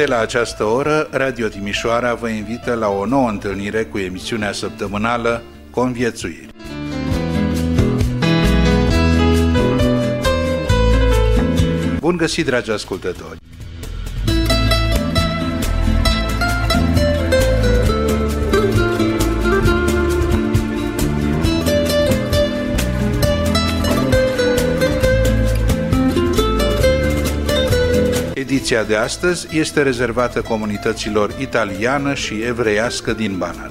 De la această oră, Radio Timișoara vă invită la o nouă întâlnire cu emisiunea săptămânală Conviețuiri. Bun găsit, dragi ascultători! Ediția de astăzi este rezervată comunităților italiană și evreiască din Banat.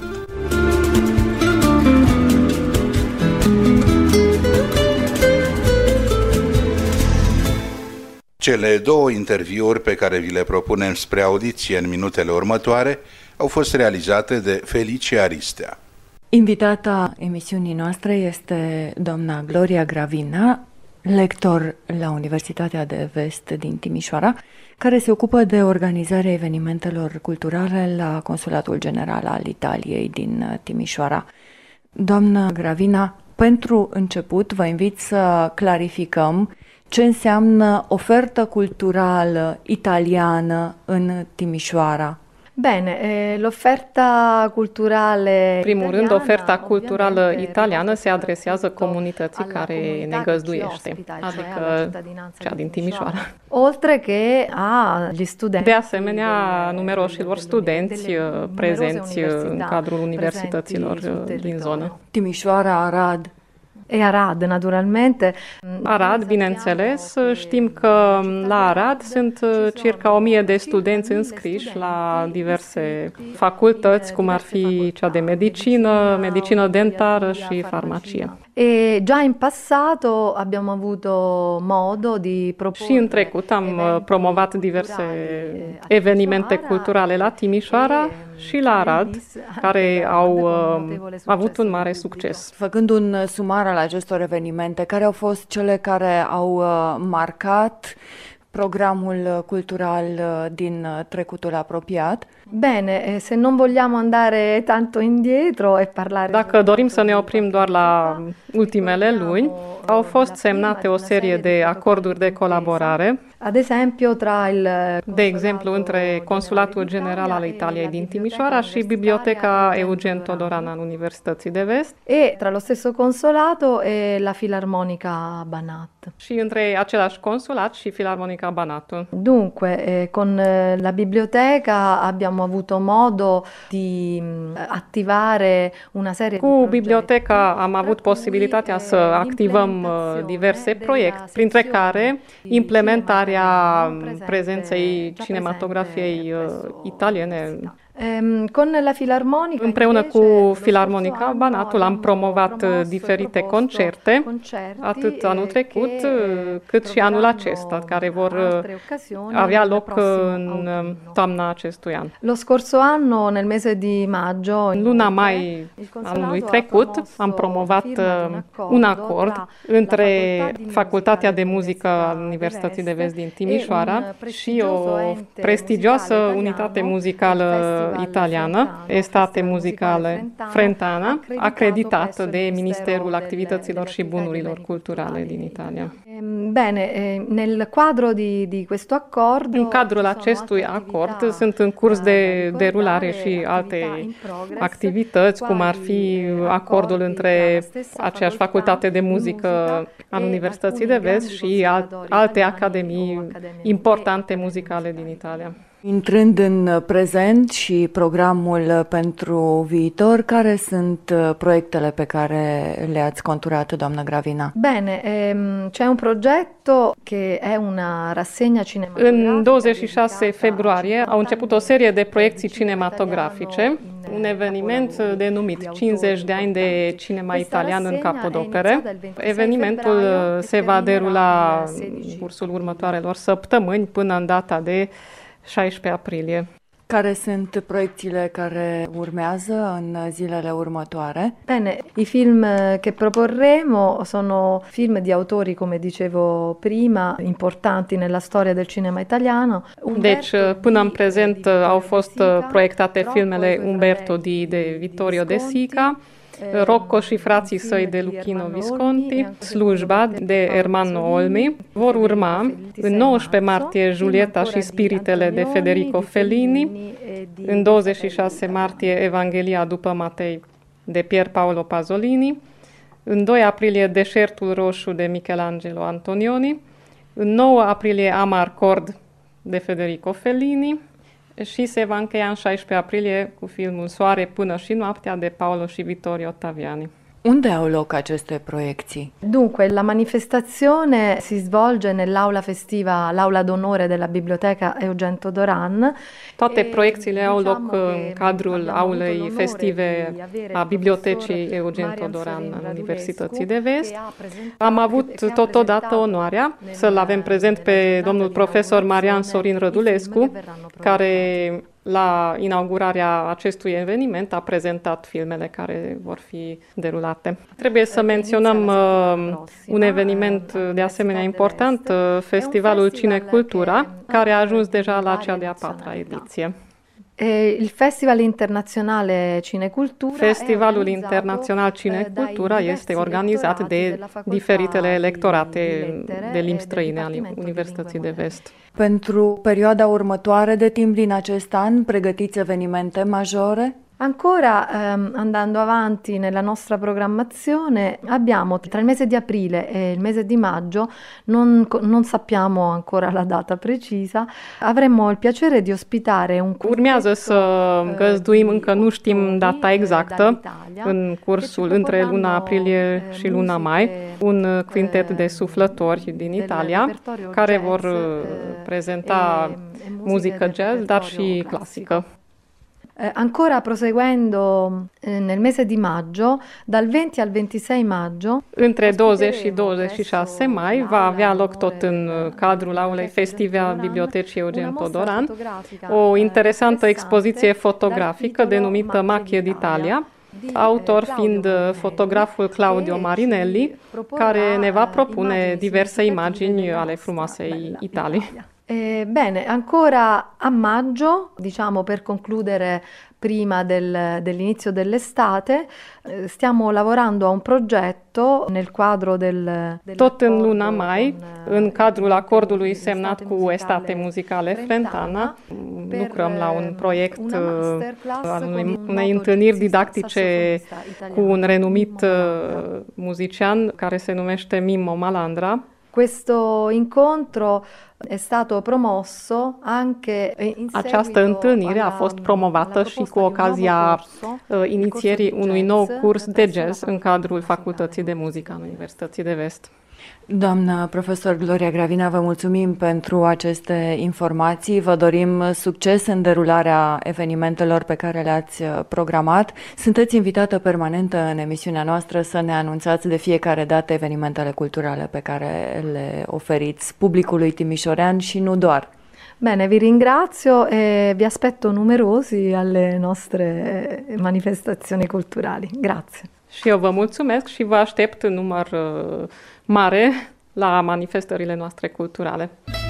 Cele două interviuri pe care vi le propunem spre audiție în minutele următoare au fost realizate de Felice Aristea. Invitata emisiunii noastre este doamna Gloria Gravina, lector la Universitatea de Vest din Timișoara, care se ocupă de organizarea evenimentelor culturale la Consulatul General al Italiei din Timișoara. Doamna Gravina, pentru început vă invit să clarificăm ce înseamnă ofertă culturală italiană în Timișoara. Bine, l'offerta culturale... În primul rând, oferta culturală italiană se adresează comunității care ne găzduiește, adică cea din Timișoara. Oltre che agli studenti. De asemenea, numeroșilor studenți prezenți în cadrul universităților din zonă. Timișoara, Arad. E Arad, naturalmente. Arad, bineînțeles. Știm că la Arad sunt circa 1000 de studenți înscriși la diverse facultăți, cum ar fi cea de medicină dentară și farmacie. E già in passato abbiamo avuto modo di proporre. Și în trecut am promovat diverse evenimente culturale la Timișoara și la Arad, care au avut un mare succes. Făcând un sumar al acestor evenimente, care au fost cele care au marcat programul cultural din trecutul apropiat? Bine, se non vogliamo andare tanto indietro e parlare. Dacă dorim să ne oprim doar la ultimele luni, au fost semnate o serie de acorduri de colaborare. Ad esempio de exemplu, între Consulatul General al Italiei din Timișoara și Biblioteca Eugen Todoran al Universității de Vest. E tra lo stesso consolato e la Filarmonica Banat. Și între același consulat și Filarmonica Banatul. Dunque, con la biblioteca abbiamo avuto modo di attivare una serie Cu biblioteca am avut posibilitatea să activăm diverse proiecte, printre care implementarea prezenței cinematografiei italiene. Con la Filarmonica, împreună cu Filarmonica Banatul am promovat diferite concerte, atât anul trecut cât și anul acesta, care vor avea loc în toamna acestui an. Lo scorso anno, nel mese di maggio, în luna mai anului trecut, am promovat un acord între Facultatea de Muzică a Universității de Vest din Timișoara și o prestigioasă unitate muzicală italiană, Estate Musicale Frentana, acreditată de Ministerul Activităților și Bunurilor Culturale din Italia. Bine, nel quadro di questo accordo, în cadrul acestui acord sunt în curs de derulare și alte activități, cum ar fi acordul între aceeași facultate de muzică al Universității de Vest și alte academii importante muzicale din Italia. Intrând în prezent și programul pentru viitor, care sunt proiectele pe care le-ați conturat, doamnă Gravina? Bine, c'è un progetto che è una rassegna cinematografica. În 26 februarie au început o serie de proiecții cinematografice, un eveniment denumit 50 de ani de cinema italian în capodopere. Evenimentul se va derula în cursul următoarelor săptămâni până în data de 16 aprilie. Care sunt proiecțiile care urmează în zilele următoare? Bene, i film che proporremo sono film di autori, come dicevo prima, importanti nella storia del cinema italiano. Deci, până în prezent au fost proiectate filmele Umberto de Vittorio De Sica, Rocco și frații săi de Luchino Visconti, Slujba de Ermanno Olmi. Vor urma în 19 martie Giulietta și Spiritele de Federico Fellini, în 26 martie Evanghelia după Matei de Pier Paolo Pasolini, în 2 aprilie Deșertul Roșu de Michelangelo Antonioni, în 9 aprilie Amarcord de Federico Fellini și se va încheia în 16 aprilie cu filmul Soare până și noaptea de Paolo și Vittorio Ottaviani. Unde au loc aceste proiecții? Dunque, la manifestazione si svolge nell'aula festiva, l'aula d'onore della Biblioteca Eugento Doran. Toate proiecțiile au loc în cadrul aulei festive a Bibliotecii Eugento Doran al Universității de Vest. Am avut totodată onoarea să-l avem prezent pe domnul profesor Marian Sorin Rădulescu, care la inaugurarea acestui eveniment a prezentat filmele care vor fi derulate. Trebuie să menționăm un eveniment de asemenea important, Festivalul Cinecultura, care a ajuns deja la cea de-a 4-a ediție. Il Festival Internazionale Cinecultura. Festivalul Internațional Cinecultura este organizat de diferitele electorate de limbi străine ale Universității de Vest. Pentru perioada următoare de timp din acest an, pregătiți evenimente majore? Ancora andando avanti nella nostra programmazione abbiamo tra il mese di aprile e il mese di maggio, non sappiamo ancora la data precisa, avremmo il piacere di ospitare un Urmează să găzduim, încă nu știm data exactă, în cursul între luna aprilie și luna mai, un quintet de suflători din Italia care vor prezenta muzică jazz, dar și clasică. Ancora proseguendo nel mese di maggio, dal 20 al 26 maggio, între 20 și 26 mai va avea loc tot în cadrul aulei festive a Bibliotecii Eugento Doran o interesantă expoziție fotografică denumită Macchie d'Italia, autor fiind fotograful Claudio Marinelli, care ne va propune diverse imagini ale frumoasei Italii. Bene, ancora a maggio, diciamo per concludere prima dell'inizio dell'estate, stiamo lavorando a un progetto nel quadro Tot în luna mai, în cadrul acordului semnat cu Estate Musicale Frentana, lucrăm la un proiect al unei întâlniri didactice cu un renumit muzician care se numește Mimmo Malandra. Questo incontro è stato promosso anche in Această întâlnire a fost promovată și cu ocazia inițierii unui nou curs de jazz în cadrul Facultății de Muzică a Universității de Vest. Doamna profesor Gloria Gravina, vă mulțumim pentru aceste informații. Vă dorim succes în derularea evenimentelor pe care le-ați programat. Sunteți invitată permanentă în emisiunea noastră să ne anunțați de fiecare dată evenimentele culturale pe care le oferiți publicului timișorean și nu doar. Bene, vi ringrazio e vi aspetto numerosi alle nostre manifestazioni culturali. Grazie. Și eu vă mulțumesc și vă aștept în număr mare la manifestările noastre culturale.